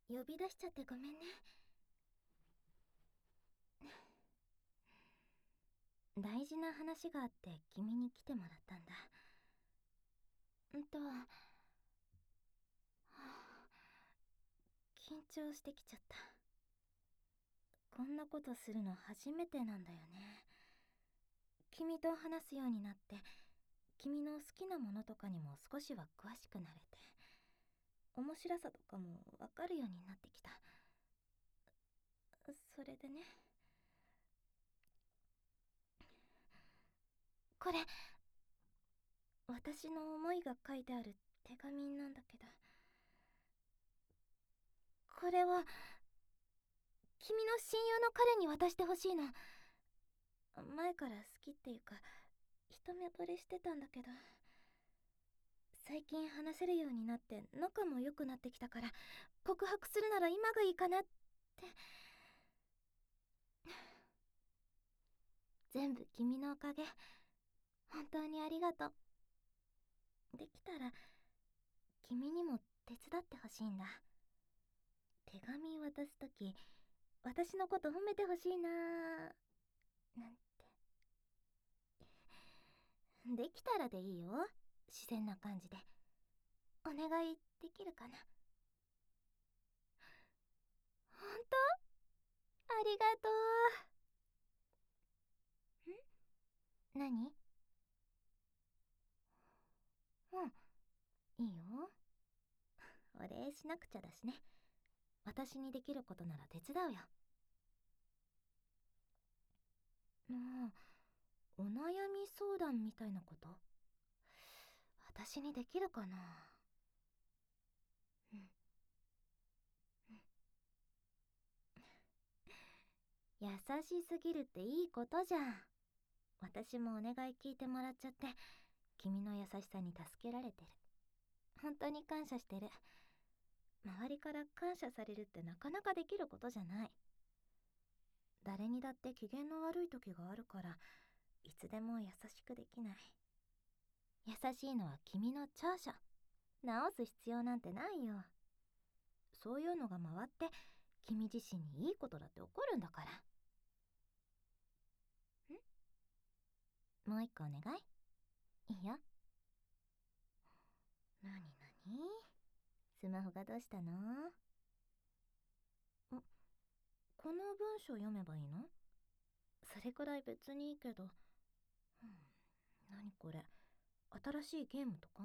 呼び出しちゃってごめんね。大事な話があって君に来てもらったんだ。はあ、緊張してきちゃった。こんなことするの初めてなんだよね。君と話すようになって、君の好きなものとかにも少しは詳しくなれて、面白さとかもわかるようになってきた。それでね、これ私の思いが書いてある手紙なんだけど、これは君の親友の彼に渡してほしいの。前から好きっていうか一目惚れしてたんだけど、最近話せるようになって仲も良くなってきたから、告白するなら今がいいかなって。全部君のおかげ。本当にありがとう。できたら君にも手伝ってほしいんだ。手紙渡すとき、私のこと褒めてほしいなーなんて。できたらでいいよ。自然な感じで。お願いできるかな。本当？ありがとう。何？いいよ。お礼しなくちゃだしね。私にできることなら手伝うよ。もう、お悩み相談みたいなこと？私にできるかな。うん。優しすぎるっていいことじゃん。私もお願い聞いてもらっちゃって、君の優しさに助けられてる。本当に感謝してる。周りから感謝されるってなかなかできることじゃない。誰にだって機嫌の悪い時があるから、いつでも優しくできない。優しいのは君の長所。直す必要なんてないよ。そういうのが回って君自身にいいことだって起こるんだから。もう一個お願い。いいよ。なになに？スマホがどうしたの？この文章読めばいいの？それくらい別にいいけど。何これ？新しいゲームとか？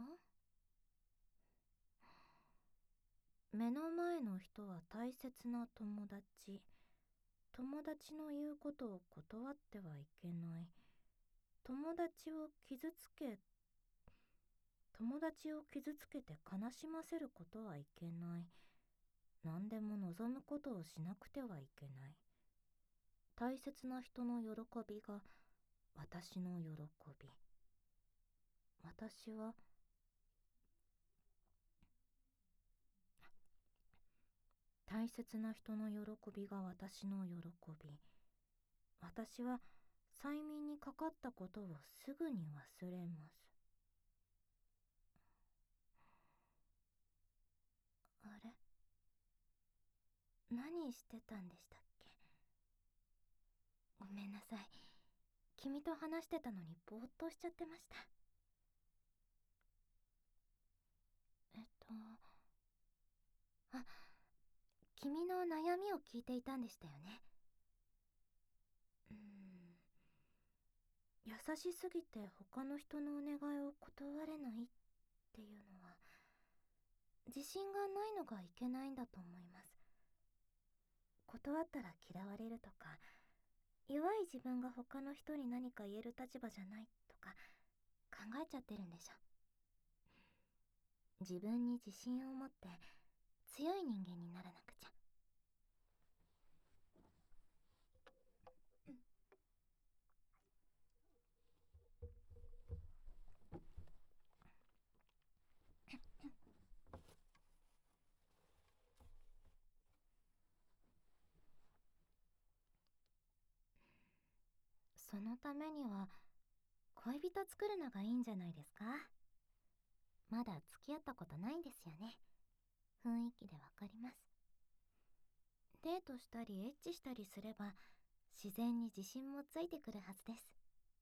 目の前の人は大切な友達。友達の言うことを断ってはいけない。友達を傷つけ友達を傷つけて悲しませることはいけない。何でも望むことをしなくてはいけない。大切な人の喜びが私の喜び。私は大切な人の喜びが私の喜び。私は催眠にかかったことをすぐに忘れます。あれ？何してたんでしたっけ？ごめんなさい。君と話してたのにぼーっとしちゃってました。えっと、あ、君の悩みを聞いていたんでしたよね。優しすぎて他の人のお願いを断れないっていうのは、自信がないのがいけないんだと思います。断ったら嫌われるとか、弱い自分が他の人に何か言える立場じゃないとか考えちゃってるんでしょ。自分に自信を持って強い人間にならなくちゃ。そのためには恋人作るのがいいんじゃないですか？まだ付き合ったことないんですよね。雰囲気でわかります。 デートしたりエッチしたりすれば自然に自信もついてくるはずです。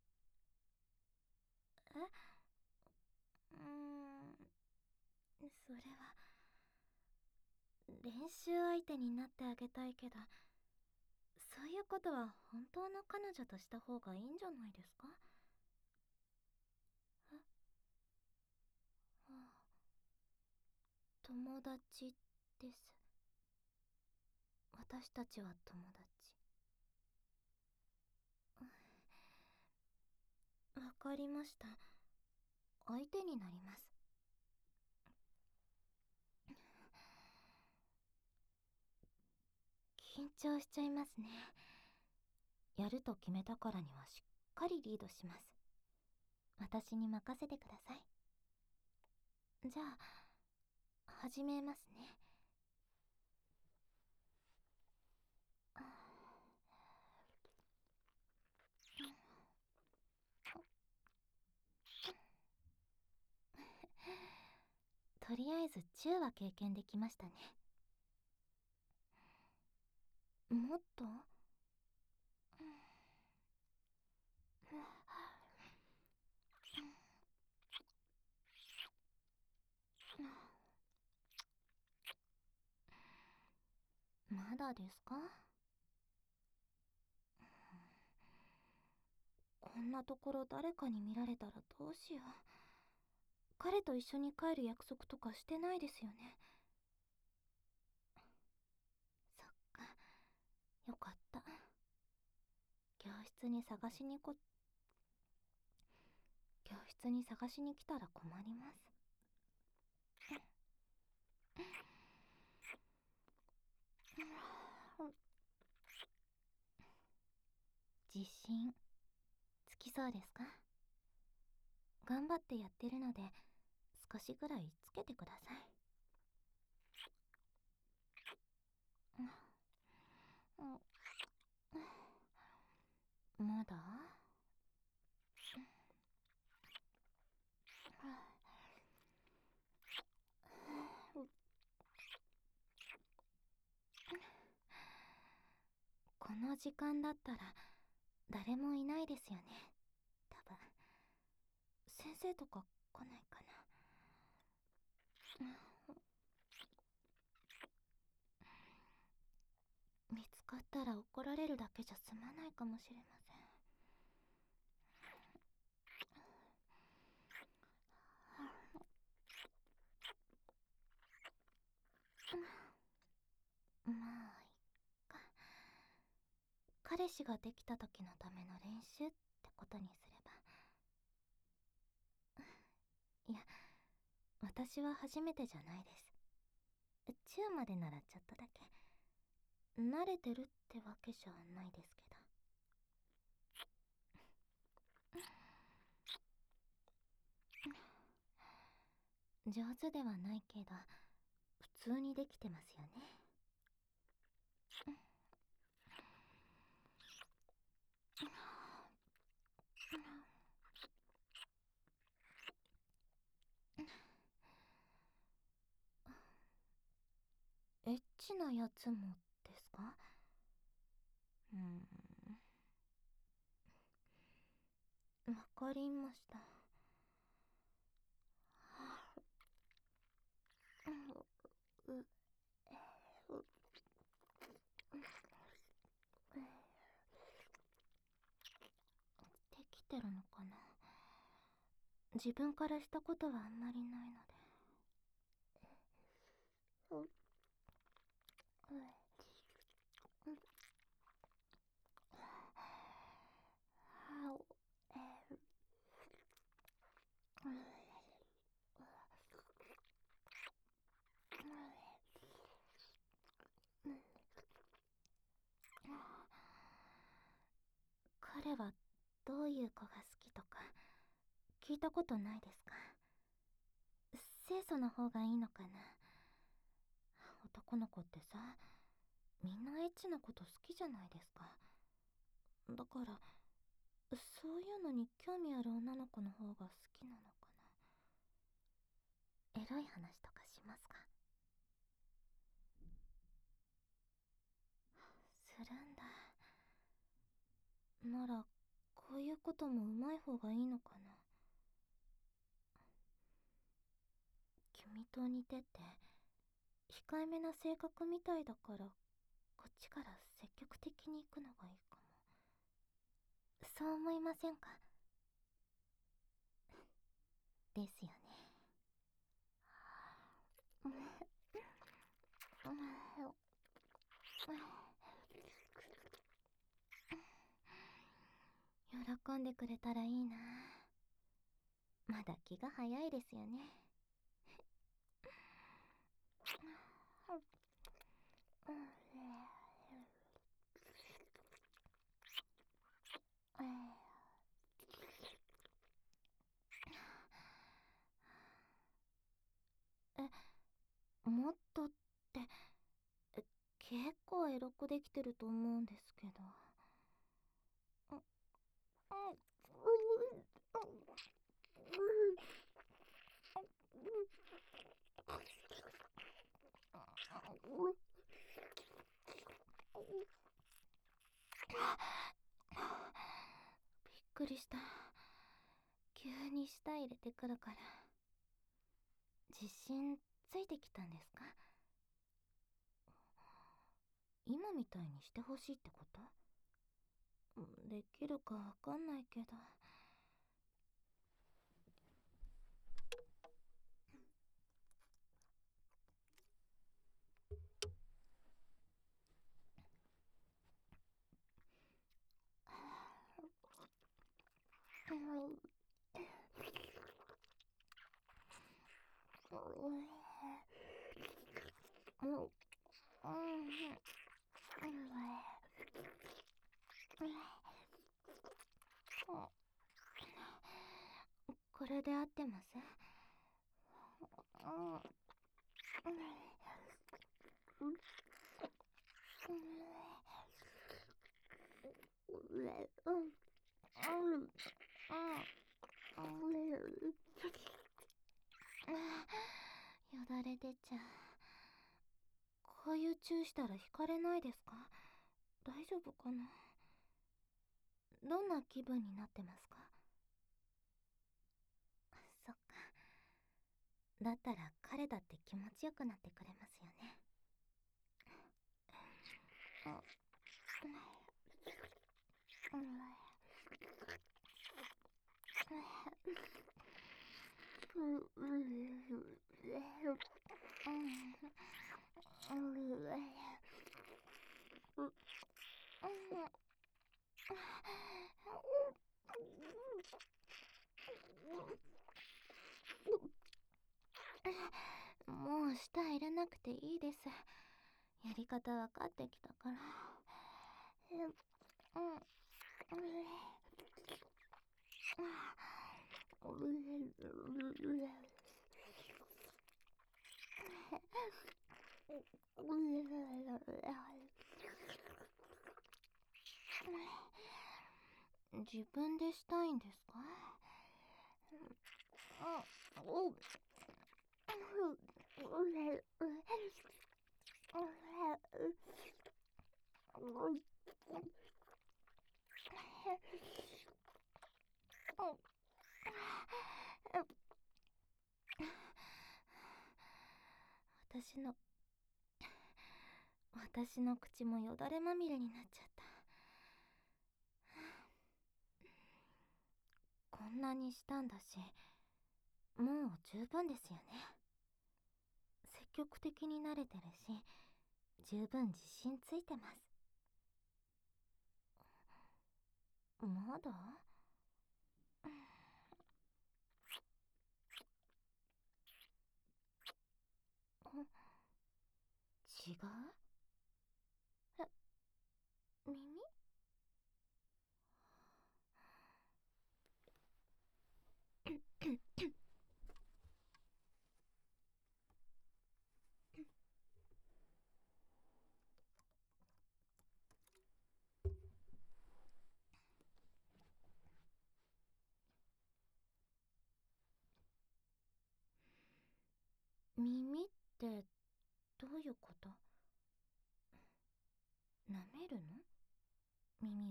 え、それは練習相手になってあげたいけど、そういうことは本当の彼女とした方がいいんじゃないですか？え、あ、友達です。私たちは友達。わかりました。相手になります。緊張しちゃいますね。やると決めたからにはしっかりリードします。私に任せてください。じゃあ始めますね。とりあえずチューは経験できましたね。もっと、まだですか？こんなところ誰かに見られたらどうしよう。彼と一緒に帰る約束とかしてないですよね。そっか、よかった。教室に探しに教室に探しに来たら困ります。自信つきそうですか？頑張ってやってるので少しぐらいつけてください。まだ？この時間だったら誰もいないですよね。多分先生とか来ないかな。見つかったら怒られるだけじゃ済まないかもしれません。まあいっか。彼氏ができた時のための練習ってことにすれば。いや、私は初めてじゃないです。チューまで習っちゃっただけ。慣れてるってわけじゃないですけど。上手ではないけど普通にできてますよね。エッチなやつもですか？わかりました。できてるのかな？自分からしたことはあんまりないので。彼はどういう子が好きとか聞いたことないですか？清楚な方がいいのかな？男の子ってさ、みんなエッチなこと好きじゃないですか。だからそういうのに興味ある女の子の方が好きなのかな？エロい話とかしますか？ るんだ。ならこういうこともうまい方がいいのかな。君と似てて控えめな性格みたいだから、こっちから積極的に行くのがいいかも。そう思いませんか？ですよね。喜んでくれたらいいな。まだ気が早いですよね。もっとって、結構エロくできてると思うんですけど。びっくりした。急に舌入れてくるから。自信ついてきたんですか？今みたいにしてほしいってこと？できるかわかんないけど。これで合ってます？よだれ出ちゃう。こういうチューしたら惹かれないですか？大丈夫かな？どんな気分になってますか？そっか。だったら彼だって気持ちよくなってくれますよね。もう舌入れなくていいです。やり方分かってきたから。自分でしたいんですか？私の私の口もよだれまみれになっちゃった。こんなにしたんだし、もう十分ですよね。積極的に慣れてるし、十分自信ついてます。まだ？違う？え、耳？耳ってどういうこと？ 舐めるの？耳を？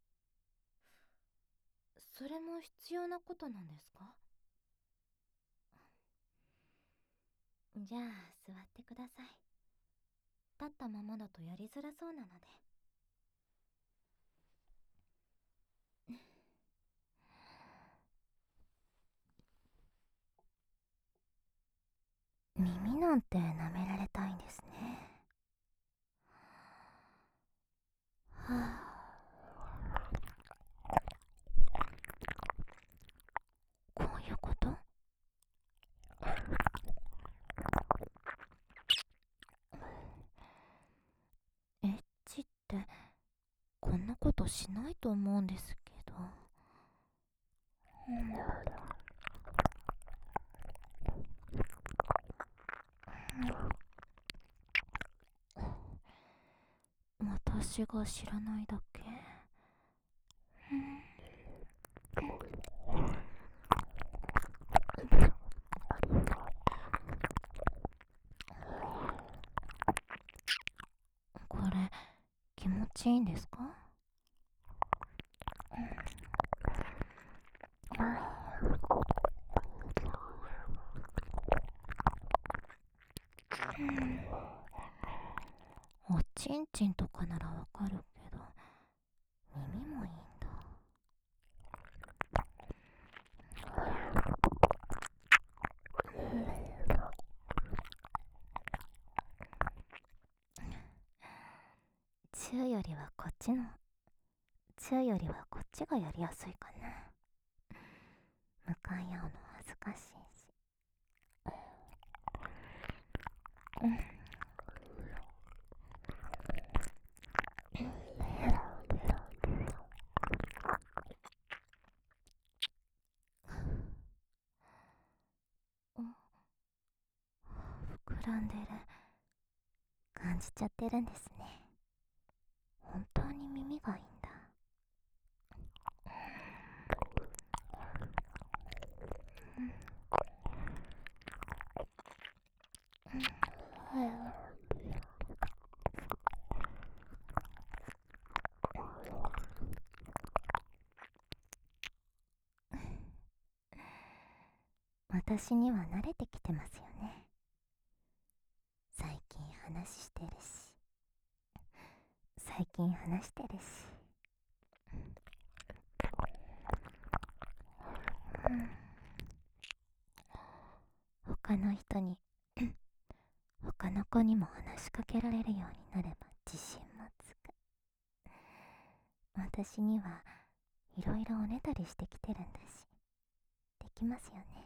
それも必要なことなんですか？じゃあ座ってください。立ったままだとやりづらそうなので。耳なんて舐められたいんですね。はあ、こういうこと？エッチってこんなことしないと思うんですけど。私が知らないだけ。これ気持ちいいんですか？おちんちんとかならわかるけど、耳もいいんだ。チューよりはこっちの、チューよりはこっちがやりやすいかな。向かい合うの恥ずかしいし。膨らんでる。感じちゃってるんですね。本当に耳がいいんだ。私には慣れてきてますよね。最近話してるし、最近話してるし。他の人に他の子にも話しかけられるようになれば自信もつく。私にはいろいろおねだりしてきてるんだし、できますよね。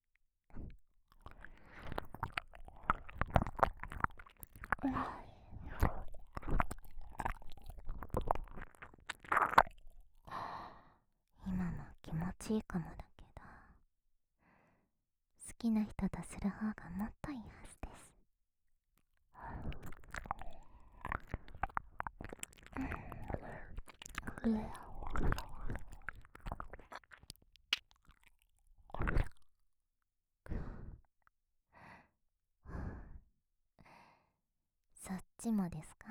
今も気持ちいいかもだけど、好きな人とする方がもっといいはずです。そっちもですか？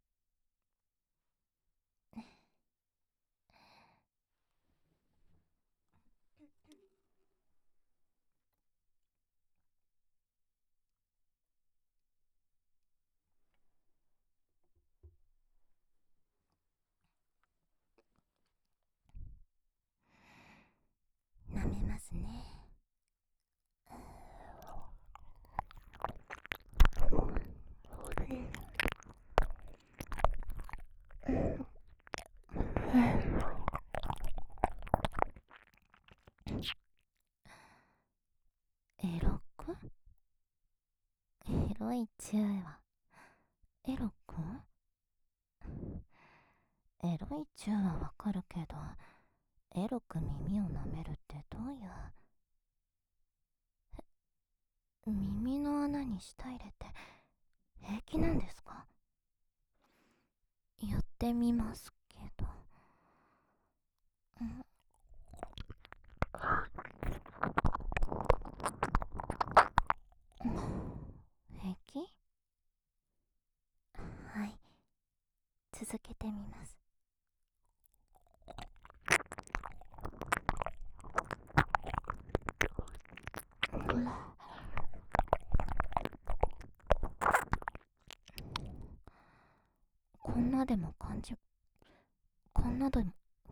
舐めますね。エロく？エロいチューはエロく？エロいチューはわかるけど、エロく耳を舐めるってどういう。耳の穴に舌入れて平気なんですか？やってみますけど。平気？はい、 なでも感じ、こんなでも、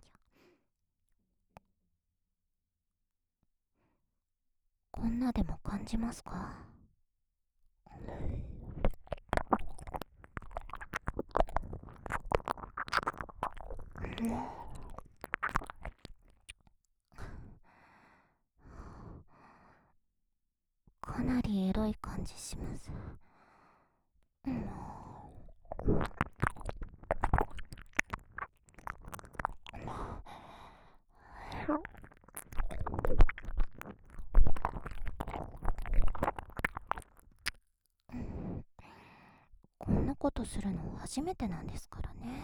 こんなでも感じますか？かなりエロい感じします。こんなことするの初めてなんですからね。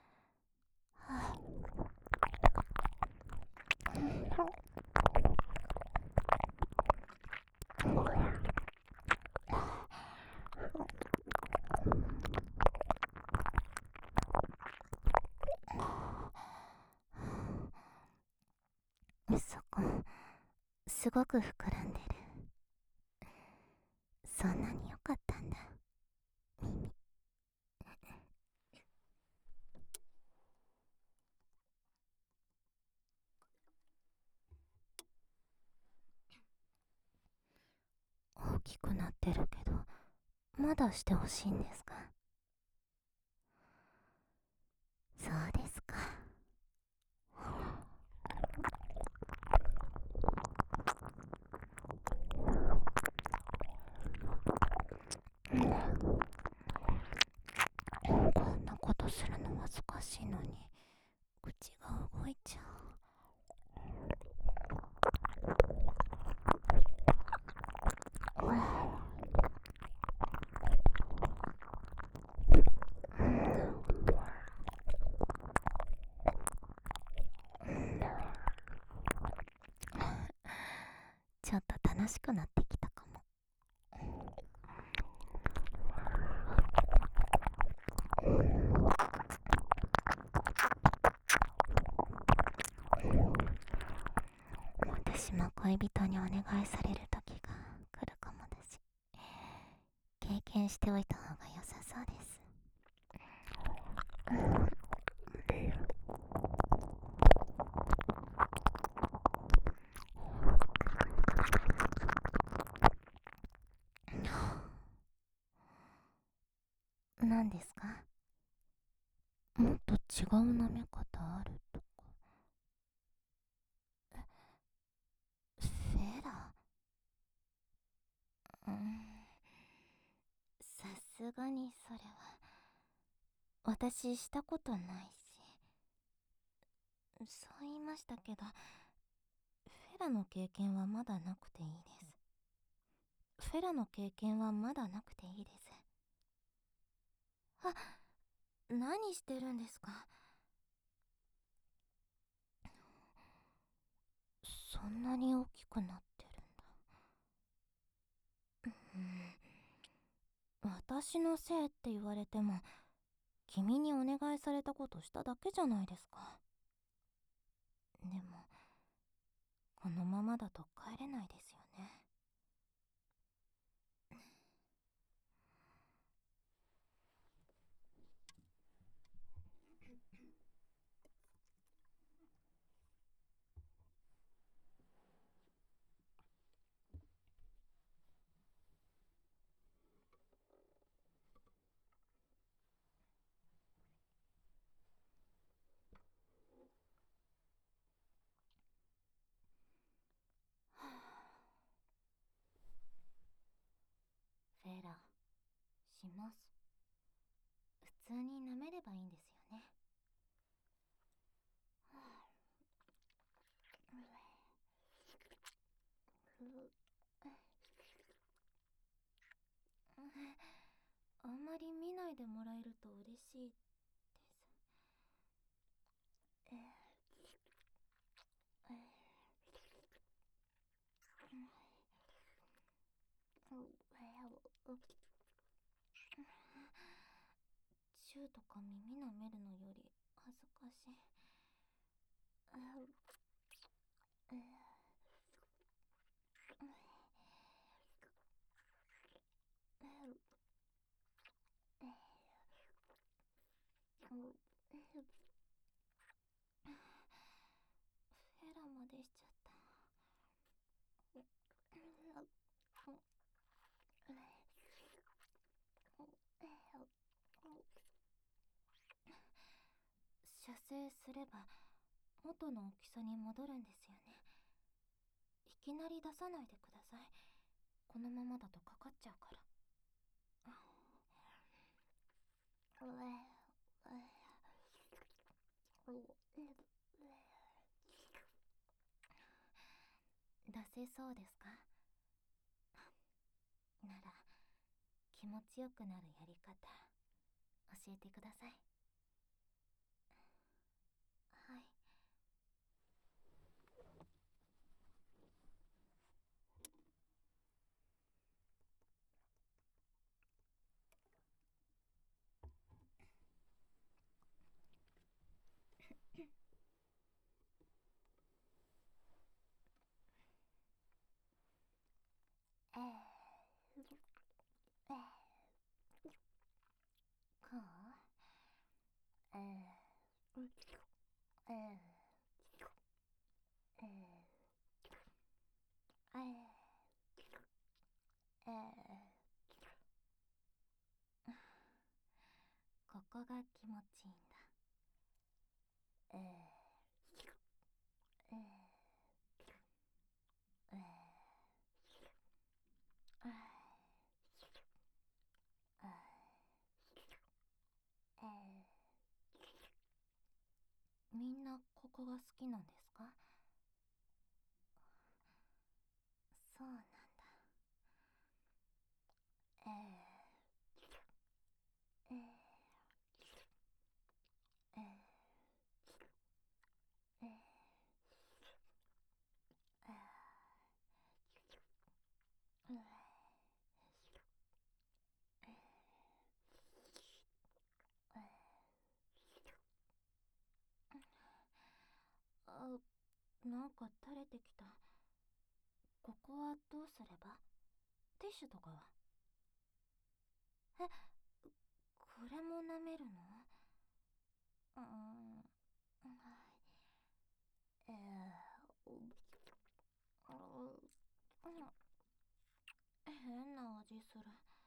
そこ、すごく膨らんでる。そんなに良かったんだ、耳。大きくなってるけど、まだしてほしいんですか？そうですか。こんなことするの恥ずかしいのに、口が動いちゃう。ちょっと楽しくなってきたかも。私も恋人にお願いされる時が来るかもだし、経験しておいた方が良さそうです。何ですか？もっと違う舐め方あるとか。フェラ、さすがにそれは私したことないし。そう言いましたけど、フェラの経験はまだなくていいです。フェラの経験はまだなくていいです。あ、何してるんですか？そんなに大きくなってるんだ。私のせいって言われても、君にお願いされたことしただけじゃないですか。でも、このままだと帰れないですよね。フェラ、します。普通に舐めればいいんですよね。あんまり見ないでもらえると嬉しいです。チューとか耳舐めるのより恥ずかしい。 フェラまでしちゃった。射精すれば元の大きさに戻るんですよね。いきなり出さないでください。このままだとかかっちゃうから。出せそうですか？なら気持ちよくなるやり方教えてください。はい。こう？ここが気持ちいいんだ。みんなここが好きなんですか？そうなんだ。なんか垂れてきた。ここはどうすれば？ティッシュとかは？これも舐めるの？うーん。変な味する。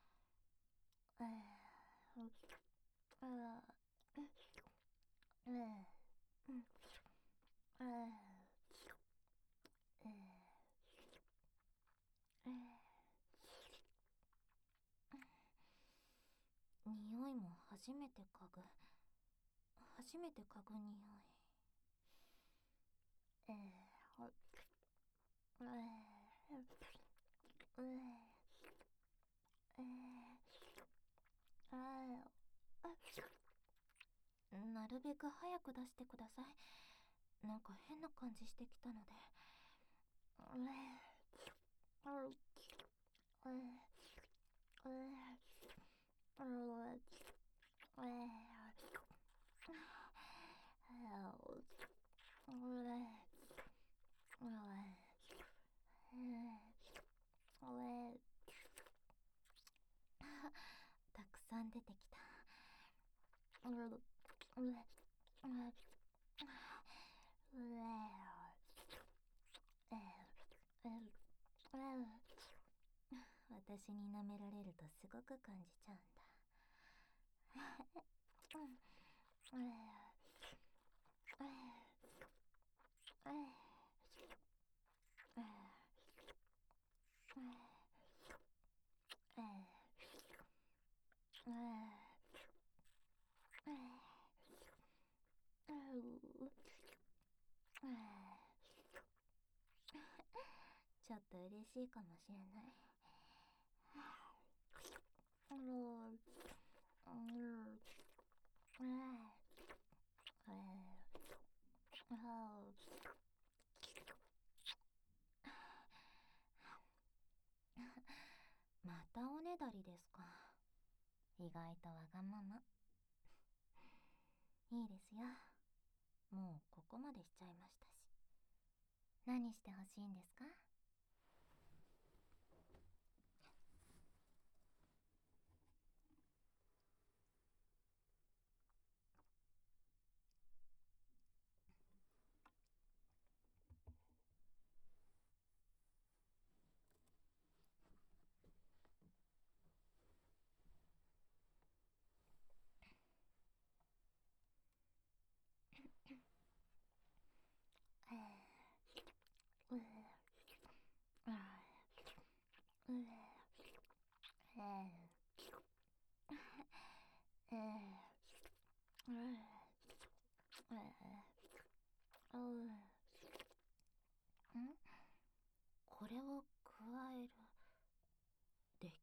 匂いも初めて嗅ぐ。初めて嗅ぐ匂い。なるべく早く出してください。なんか変な感じしてきたので。たくさん出てきた。私に舐められるとすごく感じちゃうんだ。ちょっと嬉しいかもしれない。またおねだりですか？意外とわがまま。いいですよ。もうここまでしちゃいましたし。何してほしいんですか？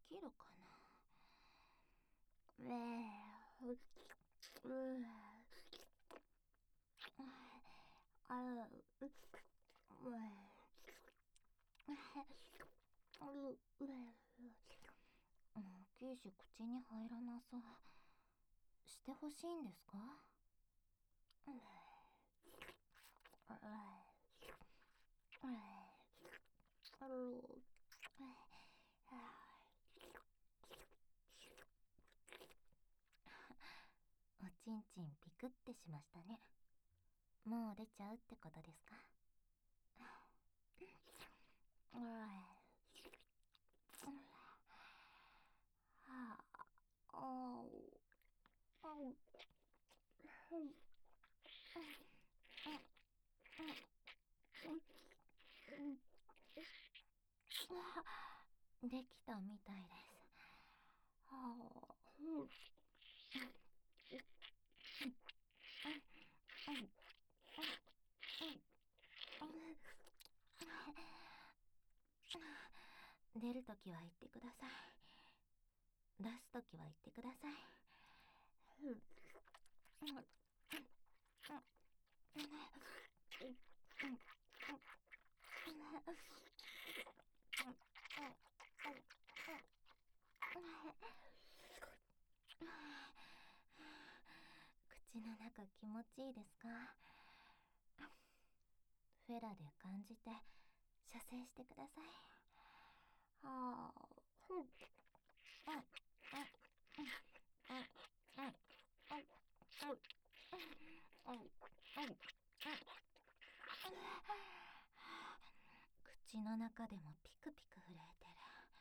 きるかな。キーシ口に入らなそう。してほしいんですか？おちんちんピクってしましたね。もう出ちゃうってことですか？できたみたいです。出るときは言ってください。出すときは言ってください。口の中気持ちいいですか？フェラで感じて射精してください。口の中でもピクピク震えてる。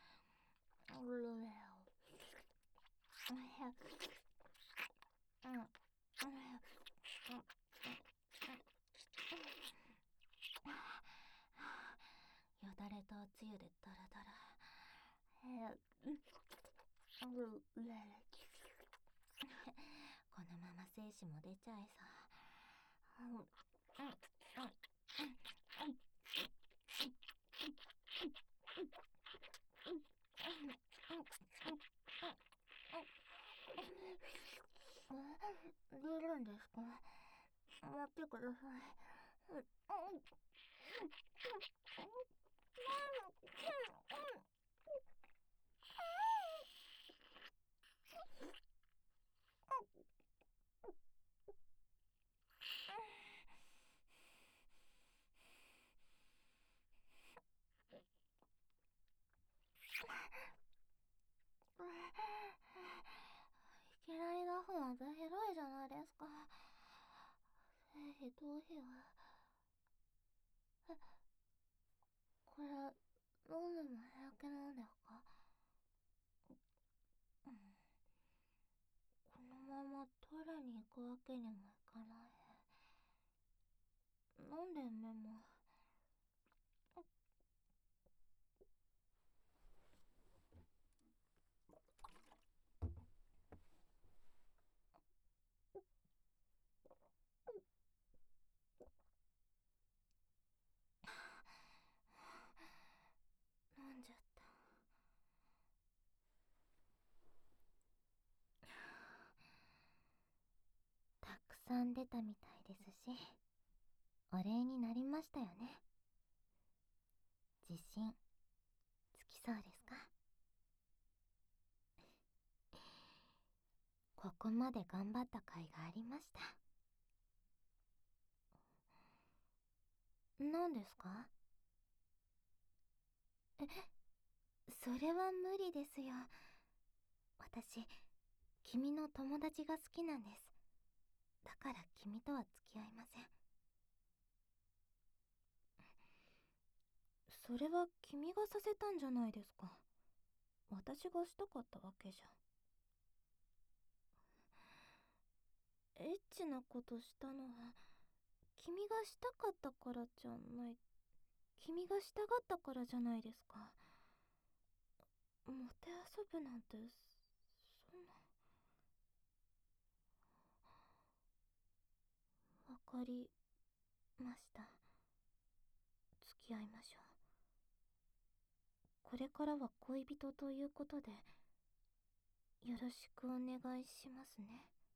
よだれとおつゆでドロドロ。このまま精子も出ちゃいそう。出るんですか？待ってください。いきなり出すなんてひどいじゃないですか。ひどいわ。これ飲んでも平気なんですか？このままトイレに行くわけにもいかない。なんでメモ。飲んじゃった。たくさん出たみたいですし、お礼になりましたよね。自信つきそうですか？ここまで頑張った甲斐がありました。何ですか？それは無理ですよ。私、君の友達が好きなんです。だから君とは付き合いません。それは君がさせたんじゃないですか。私がしたかったわけじゃ。エッチなことしたのは君がしたかったからじゃない。君がしたがったからじゃないですか。もてあそぶなんてそんな。わかりました。付き合いましょう。 これからは恋人ということでよろしくお願いしますね。